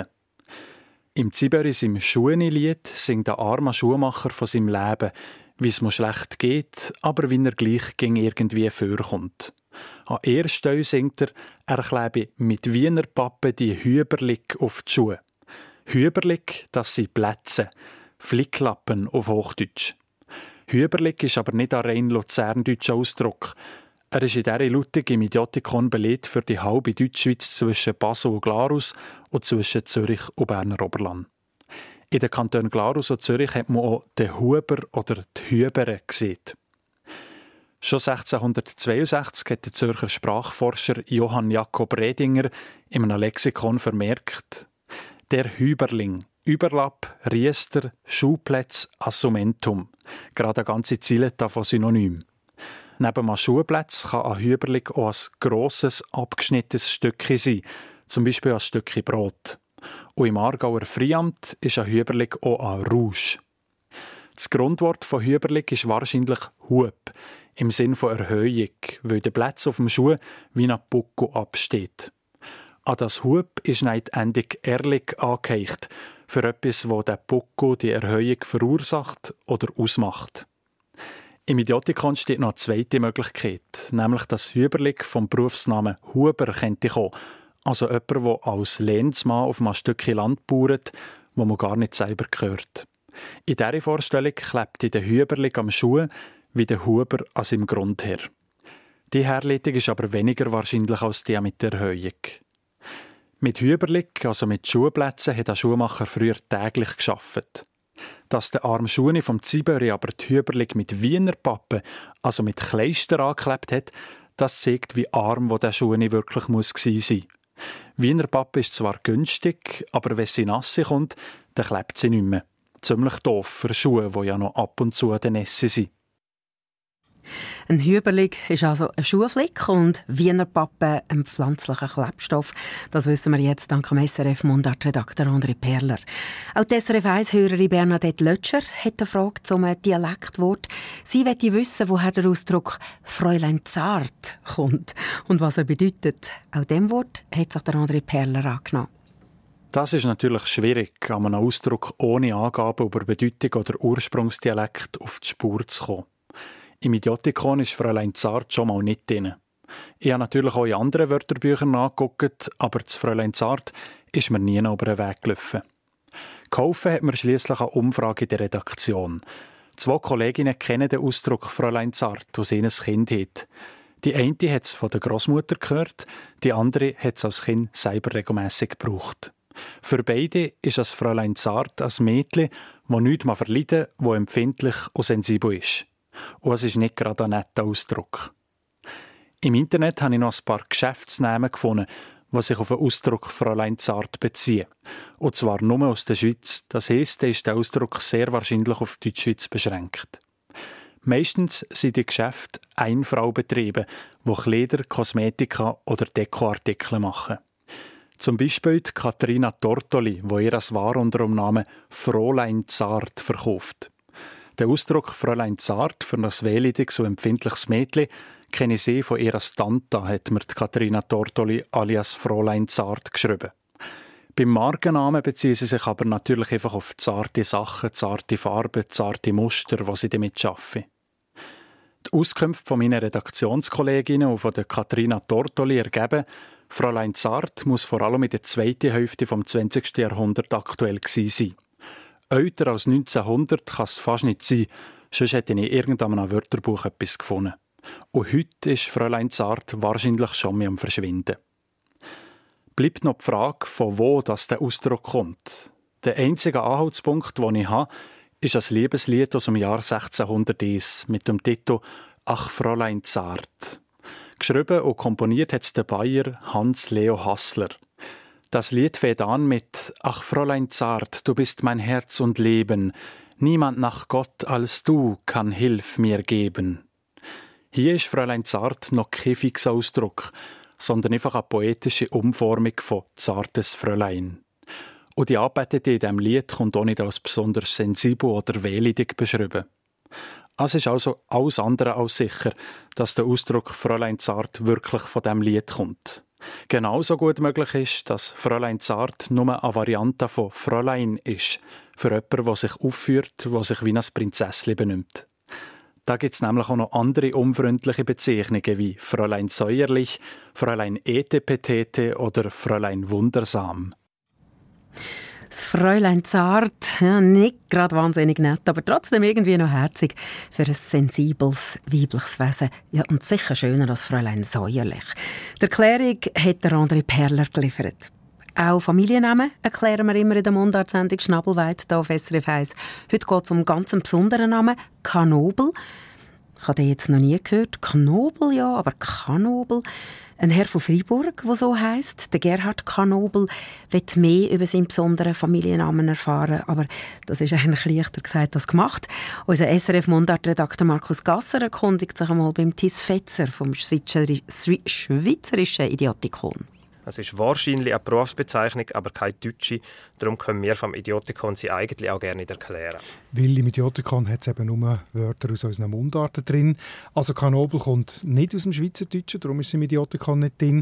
Im Ziböri, seinem Schueni-Lied, singt der arme Schuhmacher von seinem Leben, wie es ihm schlecht geht, aber wie er gleich gegen irgendwie vorkommt. An erster Stelle singt er, er klebe mit Wiener Pappe die Hüberlig auf die Schuhe. Hüberlig, das sind Plätze, Flicklappen auf Hochdeutsch. Hüberlig ist aber nicht ein rein luzerndeutscher Ausdruck. Er ist in dieser Lautung im Idiotikon belegt für die halbe Deutschschweiz zwischen Basel und Glarus und zwischen Zürich und Berner Oberland. In den Kantonen Glarus und Zürich hat man auch den Huber oder die Hübere gesehen. Schon sechzehnhundertzweiundsechzig hat der Zürcher Sprachforscher Johann Jakob Redinger in einem Lexikon vermerkt: der Hüberling, Überlapp, Riester, Schuhplätz, Assumentum. Gerade eine ganze Zeile von Synonym. Neben einem Schuhplatz kann ein Hüberlig auch ein grosses, abgeschnittenes Stückchen sein, zum Beispiel ein Stückchen Brot. Und im Aargauer Friamt ist ein Hüberlig auch ein Rouge. Das Grundwort von Hüberlig ist wahrscheinlich Hub, im Sinn von Erhöhung, weil der Platz auf dem Schuh wie ein Bucko absteht. An das Hub ist die Endung «erlig» angehängt, für etwas, wo der Bucko die Erhöhung verursacht oder ausmacht. Im Idiotikon steht noch eine zweite Möglichkeit, nämlich dass Hüberlig vom Berufsnamen Huber könnte kommen, also jemand, der als Lehnsmann auf einem Stückchen Land bauert, wo man gar nicht selber gehört. In dieser Vorstellung klebt der Hüberlig am Schuh wie der Huber an seinem Grund her. Die Herleitung ist aber weniger wahrscheinlich als die mit der Erhöhung. Mit Hüberlig, also mit Schuhplätzen, hat der Schuhmacher früher täglich gearbeitet. Dass der arme Schuhni vom Ziböri aber die Hüberlig mit Wienerpappe, also mit Kleister angeklebt hat, das zeigt, wie arm wo der Schuhni wirklich muss gewesen sein. Wienerpappe ist zwar günstig, aber wenn sie nasse kommt, dann klebt sie nicht mehr. Ziemlich doof für Schuhe, die ja noch ab und zu den Nässe sind. Ein Hüberlig ist also ein Schuhflick und Wienerpappe ein pflanzlicher Klebstoff. Das wissen wir jetzt dank dem S R F Mundart-Redakteur André Perler. Auch die S R F eins-Hörerin Bernadette Lötscher hat eine Frage zum Dialektwort. Sie möchte wissen, woher der Ausdruck «Fräulein Zart» kommt und was er bedeutet. Auch dem Wort hat sich der André Perler angenommen. Das ist natürlich schwierig, an einem Ausdruck ohne Angabe über Bedeutung oder Ursprungsdialekt auf die Spur zu kommen. Im Idiotikon ist Fräulein Zart schon mal nicht drin. Ich habe natürlich auch in anderen Wörterbüchern nachgeguckt, aber das Fräulein Zart ist mir nie noch über den Weg gelaufen. Geholfen hat mir schliesslich eine Umfrage in der Redaktion. Zwei Kolleginnen kennen den Ausdruck Fräulein Zart aus ihrer Kindheit. Die eine hat es von der Großmutter gehört, die andere hat es als Kind selber regelmässig gebraucht. Für beide ist das Fräulein Zart ein Mädchen, das nichts verleiden kann, das empfindlich und sensibel ist. Und es ist nicht gerade ein netter Ausdruck. Im Internet habe ich noch ein paar Geschäftsnamen gefunden, die sich auf den Ausdruck Fräulein Zart beziehen. Und zwar nur aus der Schweiz. Das heisst, da ist der Ausdruck sehr wahrscheinlich auf die Deutschschweiz beschränkt. Meistens sind die Geschäfte Einfraubetriebe, die Kleider, Kosmetika oder Dekoartikel machen. Zum Beispiel die Katharina Tortoli, die ihr als Ware unter dem Namen Fräulein Zart verkauft. Der Ausdruck Fräulein Zart für ein wehleidiges und empfindliches Mädchen kenne ich sie von ihrer Tante, hat mir die Katharina Tortoli alias Fräulein Zart geschrieben. Beim Markennamen beziehen sie sich aber natürlich einfach auf zarte Sachen, zarte Farben, zarte Muster, die sie damit arbeiten. Die Auskünfte von meinen Redaktionskolleginnen und von der Katharina Tortoli ergeben, Fräulein Zart muss vor allem in der zweiten Hälfte des zwanzigsten Jahrhunderts aktuell gewesen sein. Älter als neunzehnhundert kann es fast nicht sein, sonst hätte ich in irgendeinem Wörterbuch etwas gefunden. Und heute ist Fräulein Zart wahrscheinlich schon mehr am Verschwinden. Bleibt noch die Frage, von wo das der Ausdruck kommt. Der einzige Anhaltspunkt, den ich habe, ist ein Liebeslied aus dem Jahr sechzehnhunderteins mit dem Titel «Ach, Fräulein Zart». Geschrieben und komponiert hat es der Bayer Hans-Leo Hassler. Das Lied fängt an mit »Ach, Fräulein Zart, du bist mein Herz und Leben. Niemand nach Gott als du kann Hilf mir geben.« Hier ist Fräulein Zart noch kein fixer Ausdruck, sondern einfach eine poetische Umformung von «zartes Fräulein». Und die Anbetete in diesem Lied kommt auch nicht als besonders sensibel oder wehleidig beschrieben. Es ist also alles andere als sicher, dass der Ausdruck Fräulein Zart wirklich von diesem Lied kommt. Genauso gut möglich ist, dass Fräulein Zart nur eine Variante von Fräulein ist, für jemanden, der sich aufführt, der sich wie ein Prinzesschen benimmt. Da gibt es nämlich auch noch andere unfreundliche Bezeichnungen wie Fräulein Säuerlich, Fräulein Etepetete oder Fräulein Wundersam. Das Fräulein Zart, ja, nicht gerade wahnsinnig nett, aber trotzdem irgendwie noch herzig für ein sensibles, weibliches Wesen. Ja, und sicher schöner als Fräulein Säuerlich. Die Erklärung hat der André Perler geliefert. Auch Familiennamen erklären wir immer in der Mundartsendung Schnabelweit hier auf S R F eins. Heute geht es um einen ganz besonderen Namen, Kanobel. Ich habe den jetzt noch nie gehört. Knobel, ja, aber Kanobel. Ein Herr von Freiburg, der so heisst, der Gerhard Kanobel, will mehr über seinen besonderen Familiennamen erfahren. Aber das ist eigentlich leichter gesagt als gemacht. Unser S R F-Mundart-Redakteur Markus Gasser erkundigt sich einmal beim Tis Fetzer vom schweizerischen Idiotikon. Es ist wahrscheinlich eine Berufsbezeichnung, aber keine deutsche. Darum können wir vom Idiotikon sie eigentlich auch gerne nicht erklären. Weil im Idiotikon hat es eben nur Wörter aus unseren Mundarten drin. Also Kanobel kommt nicht aus dem Schweizerdeutschen, darum ist es im Idiotikon nicht drin.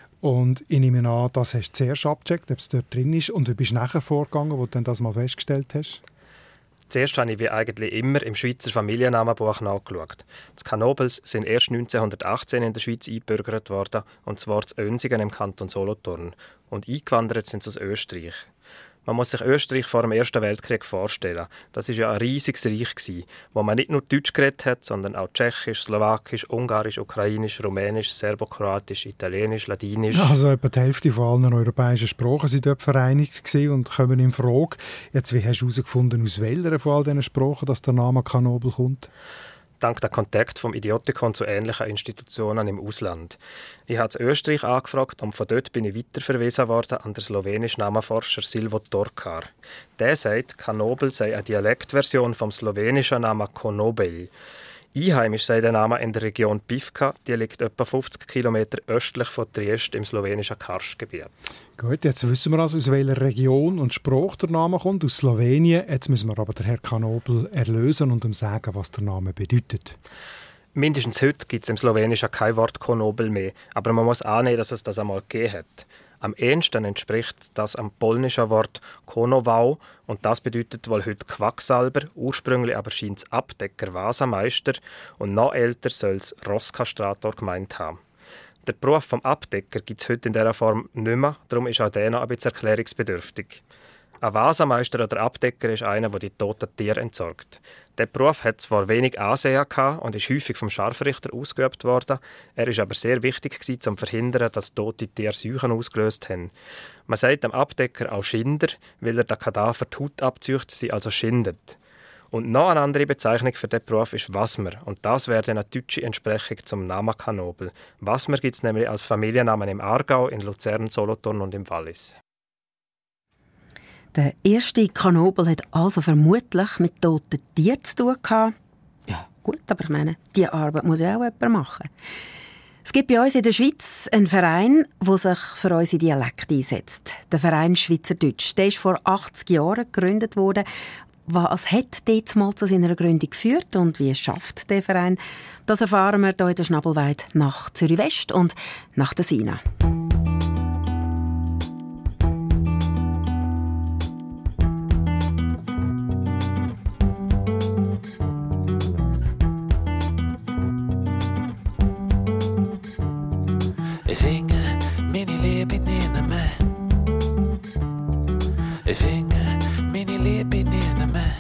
Und ich nehme an, das hast du zuerst abgecheckt, ob es dort drin ist. Und wie bist du nachher vorgegangen, wo du dann das mal festgestellt hast? Zuerst habe ich wie eigentlich immer im Schweizer Familiennamenbuch nachgeschaut. Die Kanobels sind erst neunzehnhundertachtzehn in der Schweiz eingebürgert worden, und zwar zu Önsigen im Kanton Solothurn. Und eingewandert sind sie aus Österreich. Man muss sich Österreich vor dem Ersten Weltkrieg vorstellen. Das war ja ein riesiges Reich, wo man nicht nur Deutsch geredet hat, sondern auch Tschechisch, Slowakisch, Ungarisch, Ukrainisch, Rumänisch, Serbokroatisch, Italienisch, Ladinisch. Also etwa die Hälfte von allen europäischen Sprachen sind dort vereinigt und kommen in Frage. Jetzt, wie hast du herausgefunden, aus welcher von all diesen Sprachen dass der Name Kanobel kommt? Dank der Kontakt vom Idiotikon zu ähnlichen Institutionen im Ausland. Ich habe in Österreich angefragt und von dort bin ich weiterverwiesen worden an den slowenischen Namenforscher Silvo Torkar. Der sagt, Kanobel sei eine Dialektversion vom slowenischen Namen Konobel. Einheimisch sei der Name in der Region Pivka, die liegt etwa fünfzig Kilometer östlich von Triest im slowenischen Karstgebiet. Gut, jetzt wissen wir also, aus welcher Region und Sprache der Name kommt, aus Slowenien. Jetzt müssen wir aber den Herrn Kanobel erlösen und ihm sagen, was der Name bedeutet. Mindestens heute gibt es im Slowenischen kein Wort Konobel mehr, aber man muss annehmen, dass es das einmal gegeben hat. Am ehesten entspricht das am polnischen Wort Konowau und das bedeutet wohl heute Quacksalber, ursprünglich aber scheint es Abdecker Wasameister und noch älter soll es Rosskastrator gemeint haben. Der Beruf vom Abdecker gibt es heute in dieser Form nicht mehr, darum ist auch der noch ein bisschen erklärungsbedürftig. Ein Wasameister oder Abdecker ist einer, der die toten Tiere entsorgt. Der Beruf hat zwar wenig Ansehen gehabt und ist häufig vom Scharfrichter ausgeübt worden, er ist aber sehr wichtig gewesen, um zu verhindern, dass tote Tiere Seuchen ausgelöst haben. Man sagt dem Abdecker auch Schinder, weil er den Kadaver die Haut abzieht, sie also schindet. Und noch eine andere Bezeichnung für diesen Beruf ist Wasmer. Und das wäre eine deutsche Entsprechung zum Namen Kanobel. Wasmer gibt es nämlich als Familiennamen im Aargau, in Luzern, Solothurn und im Wallis. Der erste Kanobel hat also vermutlich mit toten Tieren zu tun gehabt. Ja, gut, aber ich meine, diese Arbeit muss ja auch jemand machen. Es gibt bei uns in der Schweiz einen Verein, der sich für unsere Dialekte einsetzt. Der Verein Schweizerdeutsch. Der ist vor achtzig Jahren gegründet worden. Was hat dort mal zu seiner Gründung geführt und wie schafft der Verein? Das erfahren wir hier in der Schnabelweide nach Zürich West und nach der Sina. Ich finde meine Liebe nicht mehr. Ich finde meine Liebe nicht mehr.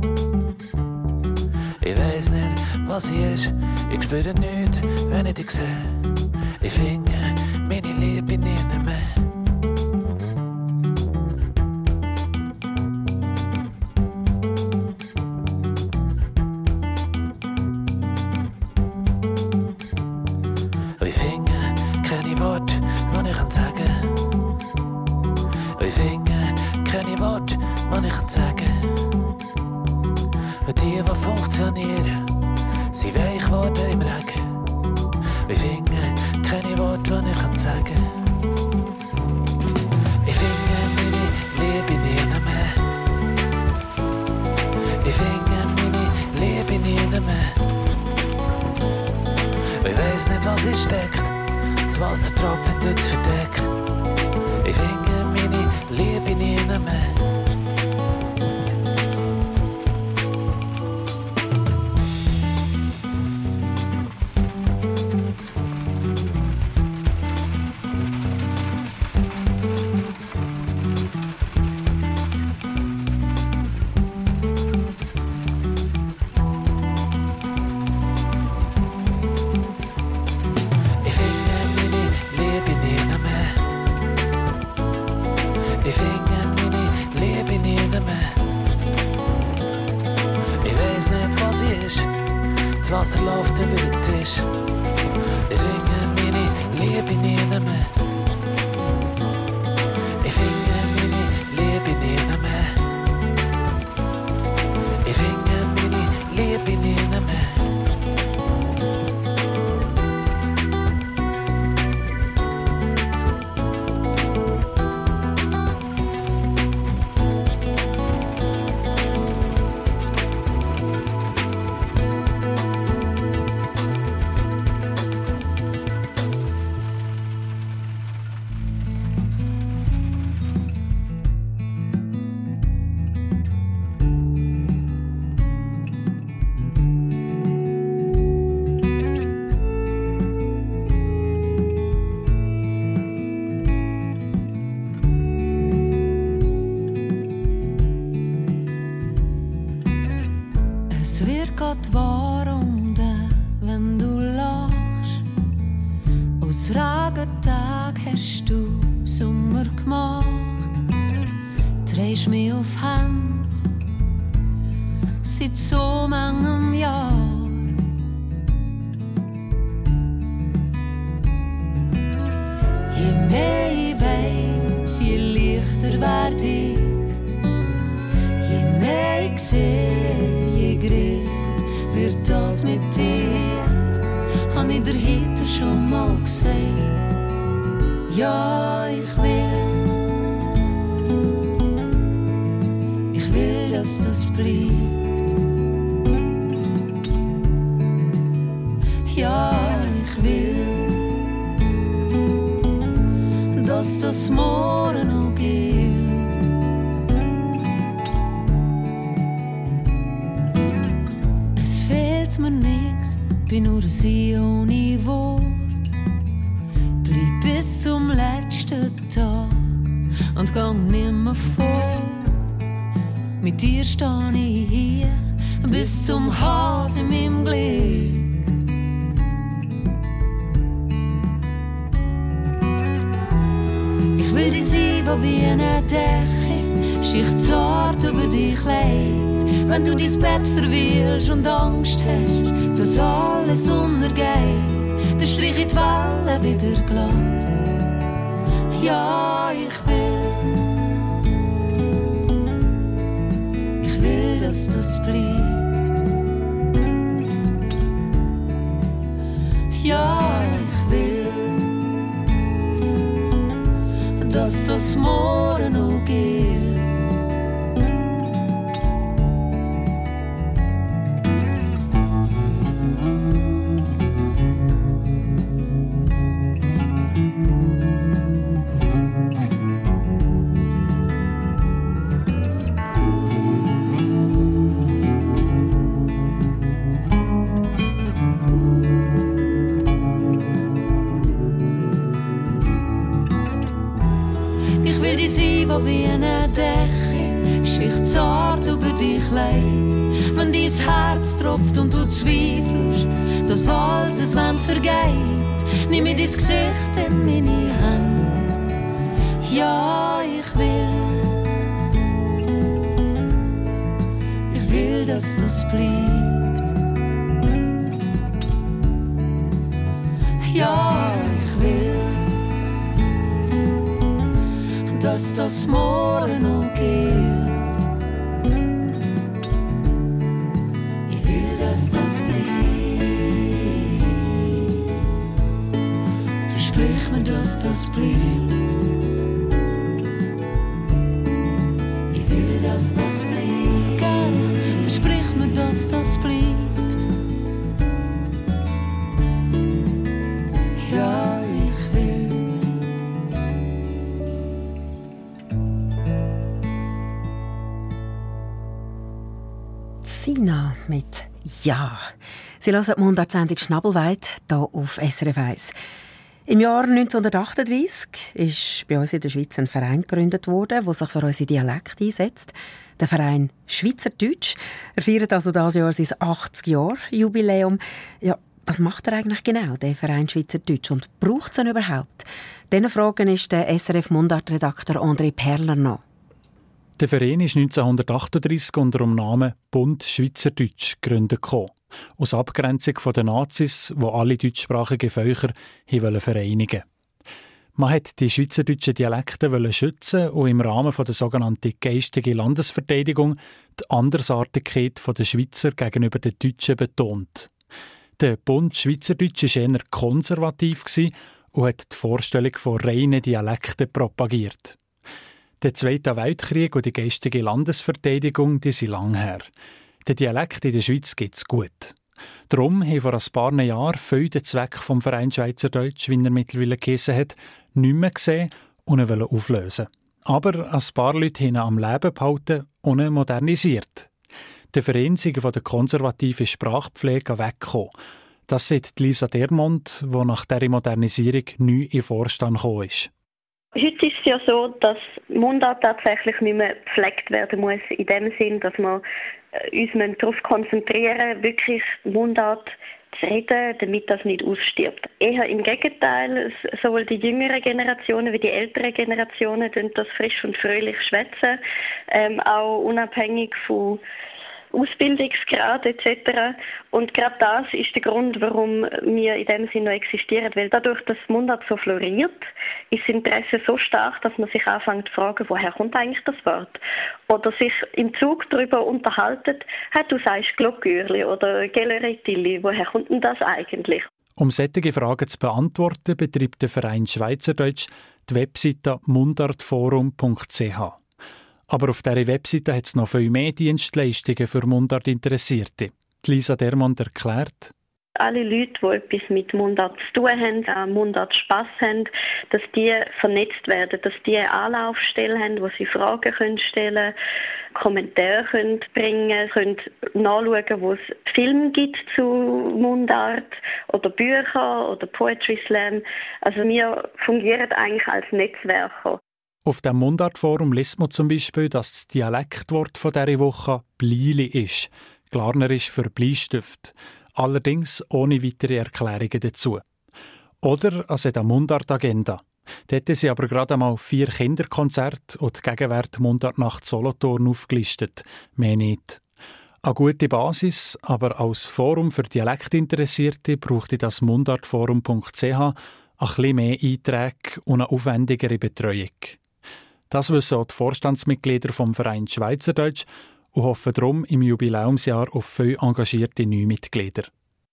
Ich weiss nicht, was hier ist. Ich spüre nichts, wenn ich dich sehe. Ich finde meine Liebe nicht mehr. Ich finde keine Worte, die ich sagen kann. Ich finde keine Worte, die ich sagen kann. Und die, die funktionieren, sind weich geworden im Regen. Ich finde keine Worte, die ich sagen kann. Ich finde meine Liebe nicht mehr. Ich finde meine Liebe nicht mehr. Ich weiss nicht, was hier steckt. Das Wasser tropft dort verdeckt. Ich finde meine Liebe nicht mehr. Das Wasser läuft über den Tisch. Ich finde meine Liebe nicht mehr. Ich finde meine Liebe nicht mehr. Ich finde meine Liebe nicht mehr. nimmst mich auf Hand. Seit so manchem Jahr. Je mehr ich weiss, je leichter werd ich. Je mehr ich sehe, je grösser wird das mit dir. Hab ich dir heute schon mal gesagt, ja, ich will. Ich will, dass das bleibt. Ja, ich will, dass das morgen noch gilt. Es fehlt mir nix, bin nur sie ohne Wort. Bleib bis zum letzten Tag und gang nimmer fort. Mit dir steh ich hier bis zum Hals in meinem Glück. Ich will dich sein, wo wie eine Decke Schicht zart über dich legt. Wenn du dein Bett verwirrst und Angst hast, dass alles untergeht, dann strich ich die Wellen wieder glatt. Ja, ich will, ich will, dass das bleibt. Ja, ich will, dass das morgen noch gilt. Wie eine Decke, Schicht zart über dich legt. Wenn dein Herz tropft und du zweifelst, dass alles es wenn vergeht, nimm mir dein Gesicht in meine Hand. Ja, ich will, ich will, dass das bleibt. Ja, ich will, dass das morgen noch gilt. Ich will, dass das bleibt. Versprich mir, dass das bleibt. Ich will, dass das bleibt. Versprich mir, dass das bleibt. Ja, ich will. Sina mit «Ja». Sie hören die Mundartsendung «Schnabelweit» hier auf S R F eins. Im Jahr neunzehnhundertachtunddreissig ist bei uns in der Schweiz ein Verein gegründet worden, der sich für unsere Dialekte einsetzt. Der Verein «Schweizerdeutsch». Er feiert also dieses Jahr sein achtzig-Jahr-Jubiläum. Ja, was macht er eigentlich genau, der Verein «Schweizerdeutsch», und braucht es ihn überhaupt? Diesen Fragen ist der S R F-Mundartredakteur André Perler noch. Der Verein ist neunzehnhundertachtunddreissig unter dem Namen Bund Schweizerdeutsch gegründet gekommen. Aus Abgrenzung von den Nazis, die alle deutschsprachigen Völker vereinigen wollten. Man wollte die schweizerdeutschen Dialekte schützen und im Rahmen der sogenannten geistigen Landesverteidigung die Andersartigkeit der Schweizer gegenüber den Deutschen betont. Der Bund Schweizerdeutsch war eher konservativ und hat die Vorstellung von reinen Dialekten propagiert. Der Zweite Weltkrieg und die geistige Landesverteidigung die sind lang her. Den Dialekt in der Schweiz gibt es gut. Darum haben vor ein paar Jahren viele den Zweck vom Verein Schweizerdeutsch, wie er mittlerweile geheissen hat, nicht mehr gesehen und ihn auflösen. Aber ein paar Leute haben ihn am Leben behalten und ihn modernisiert. Der Verein sei von der konservativen Sprachpflege weggekommen. Das sagt Lisa Dermont, die nach dieser Modernisierung neu in Vorstand gekommen ist. Heute ist es ja so, dass Mundart tatsächlich nicht mehr gepflegt werden muss, in dem Sinn, dass wir uns darauf konzentrieren müssen, wirklich Mundart zu reden, damit das nicht ausstirbt. Eher im Gegenteil, sowohl die jüngeren Generationen wie die älteren Generationen tun das frisch und fröhlich schwätzen, ähm, auch unabhängig von Ausbildungsgrad et cetera. Und gerade das ist der Grund, warum wir in dem Sinne noch existieren. Weil dadurch, dass Mundart so floriert, ist das Interesse so stark, dass man sich anfängt zu fragen, woher kommt eigentlich das Wort? Oder sich im Zug darüber unterhaltet, hey, du sagst Glockürli oder Gelleritili, woher kommt denn das eigentlich? Um solche Fragen zu beantworten, betreibt der Verein Schweizerdeutsch die Webseite mundartforum punkt c h. Aber auf dieser Webseite hat es noch viel mehr Dienstleistungen für Mundart-Interessierte. Lisa Dermond erklärt: Alle Leute, die etwas mit Mundart zu tun haben, an Mundart Spass haben, dass die vernetzt werden, dass die eine Anlaufstelle haben, wo sie Fragen können stellen können, Kommentare können bringen können, nachschauen, wo es Filme gibt zu Mundart oder Bücher oder Poetry Slam. Also wir fungieren eigentlich als Netzwerker. Auf dem Mundartforum liest man zum Beispiel, dass das Dialektwort von dieser Woche «Blili» ist, glarnerisch für Bleistift. Allerdings ohne weitere Erklärungen dazu. Oder also der Mundart-Agenda. Dort sind aber gerade einmal vier Kinderkonzerte und die Gegenwart Mundartnacht Solothurn aufgelistet. Mehr nicht. Eine gute Basis, aber als Forum für Dialektinteressierte brauchte das mundartforum punkt c h ein bisschen mehr Einträge und eine aufwendigere Betreuung. Das wissen auch die Vorstandsmitglieder vom Verein Schweizerdeutsch und hoffen darum im Jubiläumsjahr auf viele engagierte neue Mitglieder.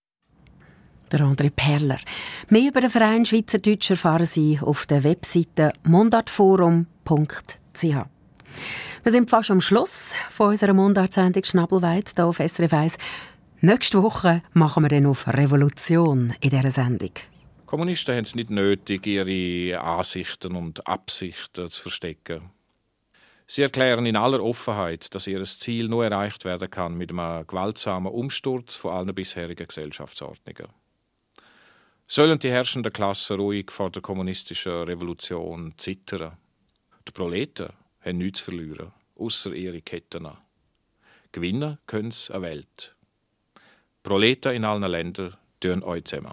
Der André Perler. Mehr über den Verein Schweizerdeutsch erfahren Sie auf der Webseite mundartforum punkt c h. Wir sind fast am Schluss von unserer Mundartsendung Schnabelweit hier auf S R F eins. Nächste Woche machen wir dann auf Revolution in dieser Sendung. Kommunisten haben es nicht nötig, ihre Ansichten und Absichten zu verstecken. Sie erklären in aller Offenheit, dass ihr Ziel nur erreicht werden kann mit einem gewaltsamen Umsturz von allen bisherigen Gesellschaftsordnungen. Sollen die herrschenden Klassen ruhig vor der kommunistischen Revolution zittern? Die Proleten haben nichts zu verlieren, ausser ihre Ketten. Gewinnen können sie eine Welt. Proleten in allen Ländern tun euch zusammen.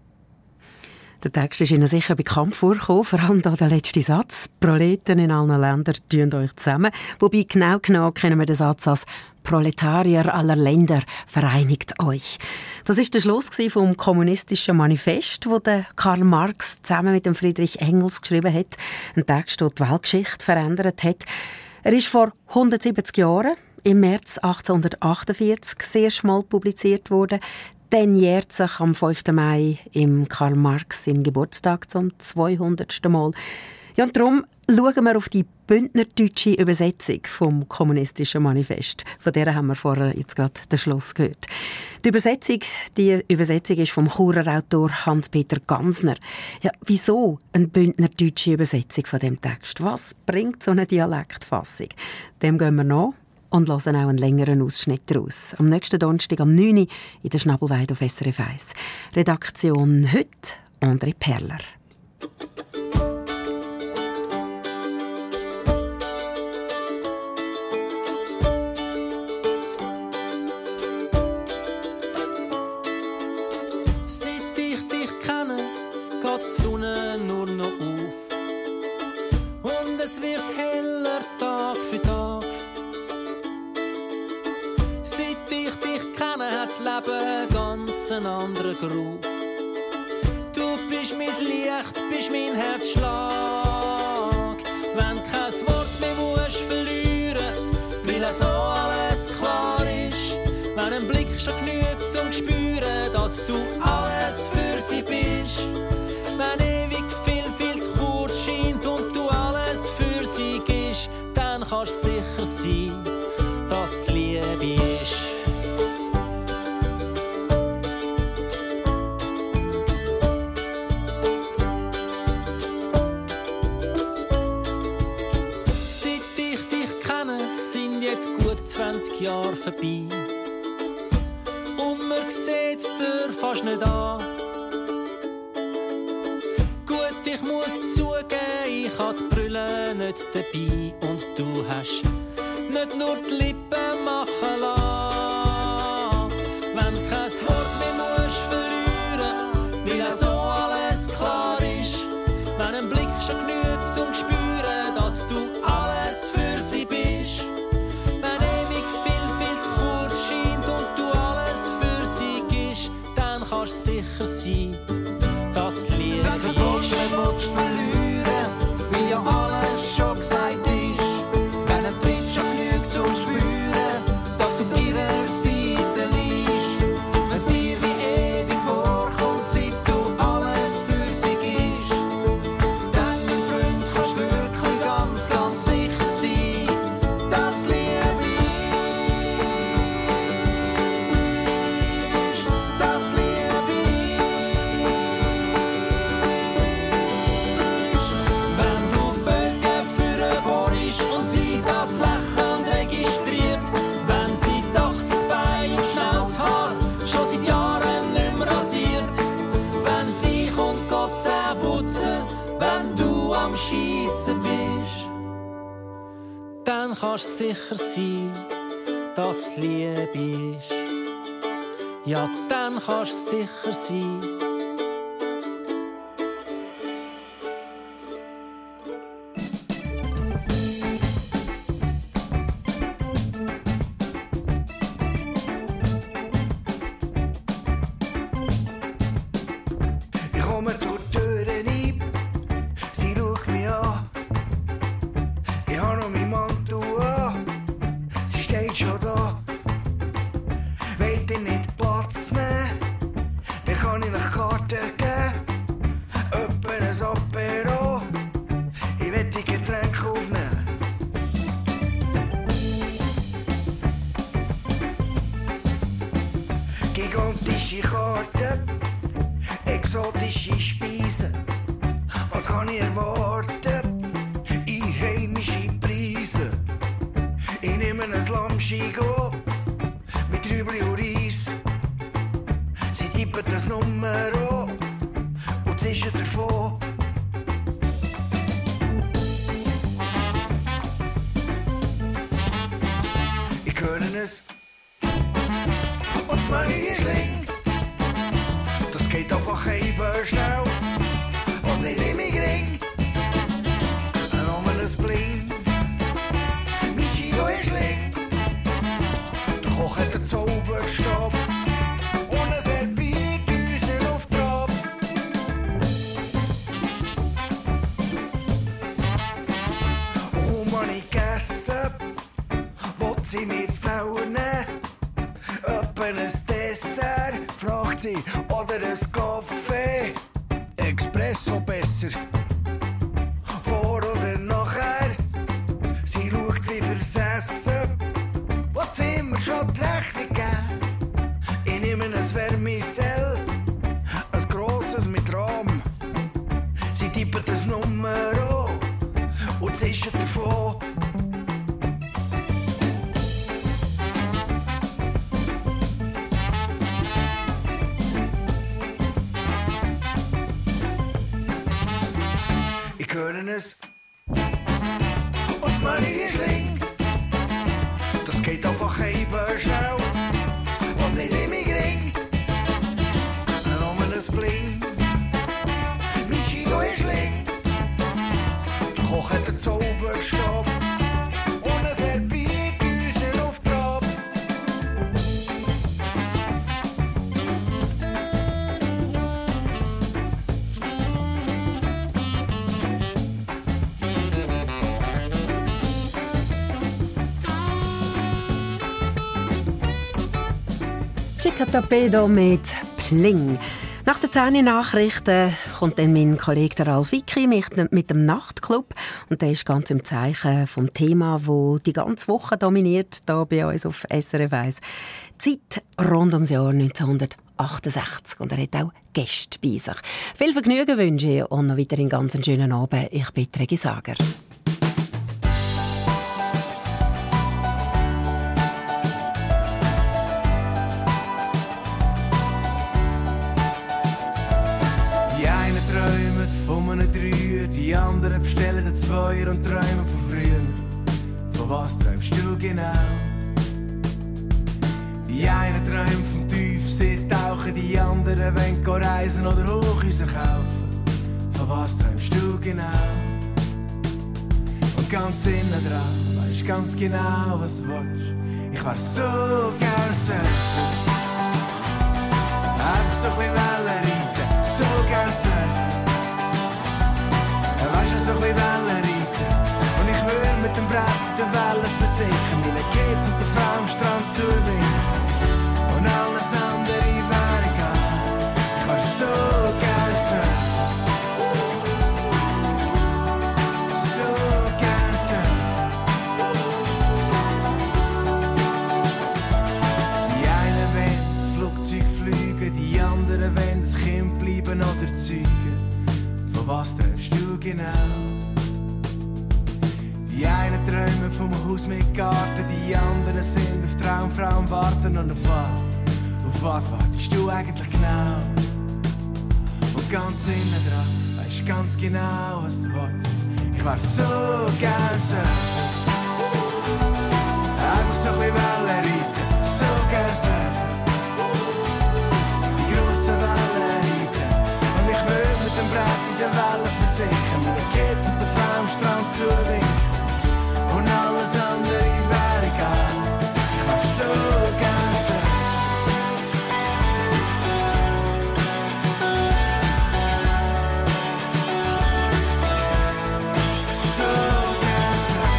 Der Text ist Ihnen sicher bekannt vorgekommen, vor allem der letzte Satz. Proleten in allen Ländern tun euch zusammen. Wobei genau genau kennen wir den Satz als Proletarier aller Länder vereinigt euch. Das ist der Schluss vom kommunistischen Manifest, wo der Karl Marx zusammen mit dem Friedrich Engels geschrieben hat. Ein Text, der die Weltgeschichte verändert hat. Er ist vor hundertsiebzig Jahren, im März achtzehnhundertachtundvierzig, das erste Mal publiziert worden. Dann jährt sich am fünften Mai im Karl Marx seinen Geburtstag zum zweihundertsten Mal. Ja, und darum schauen wir auf die bündnerdeutsche Übersetzung vom kommunistischen Manifest. Von der haben wir vorher jetzt gerade den Schluss gehört. Die Übersetzung, die Übersetzung ist vom Churer Autor Hans-Peter Gansner. Ja, wieso eine bündnerdeutsche Übersetzung von dem Text? Was bringt so eine Dialektfassung? Dem gehen wir nach und hören auch einen längeren Ausschnitt daraus. Am nächsten Donnerstag am neun Uhr in der Schnabelweide auf S R F eins. Redaktion heute André Perler. Seit ich dich kenne, geht die Sonne nur noch auf. Und es wird heller Tag für Tag. Seit ich dich kenne, hat das Leben ganz einen anderen Groove. Du bist mein Licht, bist mein Herzschlag. Wenn du kein Wort mehr musst verlieren, weil so alles klar ist. Wenn ein Blick schon genügt, um zu spüren, dass du alles für sie bist. Wenn ewig viel, viel zu kurz scheint und du alles für sie gibst, dann kannst du sicher sein, dass die Liebe ist. Seit ich dich kenne, sind jetzt gut zwanzig Jahre vorbei. Und man sieht's dir fast nicht an. Gut, ich muss zugeben, ich hatte die Brille nicht dabei. Und du hast nicht nur die Lippen machen lassen. Wenn du kein Wort mehr musst schon genügt, um zu spüren, dass du alles für sie bist. Wenn ewig viel, viel zu kurz scheint und du alles für sie gibst, dann kannst du sicher sein, dass die Liebe wenn ist. du Sorgen willst verlieren, wie ja alles schon gesagt ist. Wenn ein Tritt schon genügt, um zu spüren, dass du auf ihrer Seite liegst. Wenn es dir wie ewig vorkommt, seit du alles für sie gibst, dann, mein Freund, kannst du wirklich ganz, ganz sicher sein, dass Liebe ist, dass Liebe ist. Wenn du Bögen für ein Boris und sie das Lächeln registriert, wenn sie doch sich Bein und Schnauzhaar schon seit Jahren nicht mehr rasiert, wenn sie kommt Gott Zähne putzen, wenn du am Schiessen bist, dann kannst du sicher sein, dass die Liebe ist. Ja, dann kannst du sicher sein. Ich komme durch die Türen ein, sie schaut mich an. Ich habe noch meinen Mantel an, sie steht schon da. Wollt ihr nicht Platz nehmen, dann kann ich nach Karten geben. Öppe ein Apero, ich will die Getränke aufnehmen. Gigantische Karten, exotische Speisen. Was kann ich erwarten? Einheimische Preise. Ich nehme ein Lammschigo mit Rüebli und Reis. Sie tippen das Nummer und zischen davon. Ich höre es. Und das Menü schlingt. Das geht einfach eben schnell und nicht in mich gering. Nur ein Bling, mein Schigo ist schlingt. Der Koch hat den Zauberstab und er serviert uns einen Auftrag. Und kaum habe ich gegessen, will sie mir zu schnell nehmen. Öppe ein Dessert, fragt sie, oder ein Kaffee. Espresso besser, vor oder nachher. Sie schaut wie versessen, was immer schon die Rechnung geben. Ich nehme ein Vermicell, ein grosses mit Rahm. Sie tippen das Nummer und zischen davon. Ich höre es. Und das Menü schlingt. Das geht einfach eben schnell und nicht in mich gering. Nur ein Bling, mein Schigo ist schlingt. Der Koch hat den Zauberstab und er serviert uns einen Auftrag. Chica-Torpedo mit Pling. Nach den zehn Nachrichten kommt dann mein Kollege der Ralf Wicki mit, mit dem Nachtclub. Und der ist ganz im Zeichen vom Thema, das die ganze Woche dominiert, hier bei uns auf S R F eins. Zeit rund ums Jahr neunzehnhundertachtundsechzig. Und er hat auch Gäste bei sich. Viel Vergnügen wünsche ich und noch weiter einen ganz schönen Abend. Ich bin Regi Sager. Von einem Dreier, die anderen bestellen den Zweier und träumen von früher. Von was träumst du genau? Die einen träumen vom Tiefsee tauchen, die anderen wollen reisen oder Hochhäuser kaufen. Von was träumst du genau? Und ganz innen dran weisst ganz genau, was du willst. Ich wär so gern Surfer, einfach so ein bisschen Wellen reiten, so gern Surfer. Weisst du, so ein bisschen Wellen reiten. Und ich will mit dem Brett in den Wellen versichern, meine Kids und der Frau am Strand zuwinken. Und alles andere wäre egal. Ich wär so gern Surfer, so gern Surfer. Die einen wollen das Flugzeug fliegen, die anderen wollen das Kind bleiben oder zeugen. Von was träumst du genau? Die einen träumen vom Haus mit Garten, die anderen sind auf Traumfrauen warten. Und auf was? Auf was wartest du eigentlich genau? Und ganz innen dran weisst ganz genau, was du willst. Ich wär so gern Surfer, einfach so ein bisschen Wellen reiten, so gern Surfer. Die grossen Wellen reiten. Und ich will mit dem Brett in den Wellen versichern, meine Kids und der Frau am Strand zuwinken. Und alles andere wäre egal. Ich wär so gern Surfer, so gern Surfer.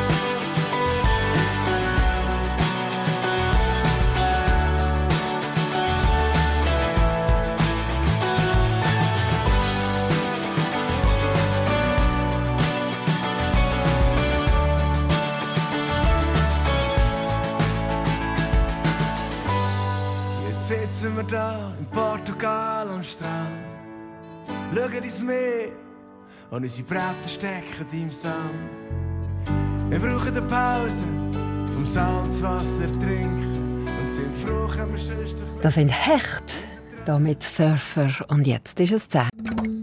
Jetzt sitzen wir da in Portugal am Strand, schauen ins Meer und unsere Bretter stecken im Sand. Wir brauchen eine Pause vom Salzwasser trinken und sind froh, können wir sonst doch... Das sind Hecht, da mit Surfer. Und jetzt ist es zehn.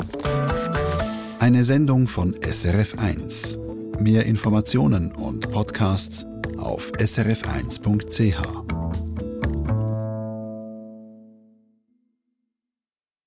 Eine Sendung von S R F eins. Mehr Informationen und Podcasts auf s r f eins punkt c h.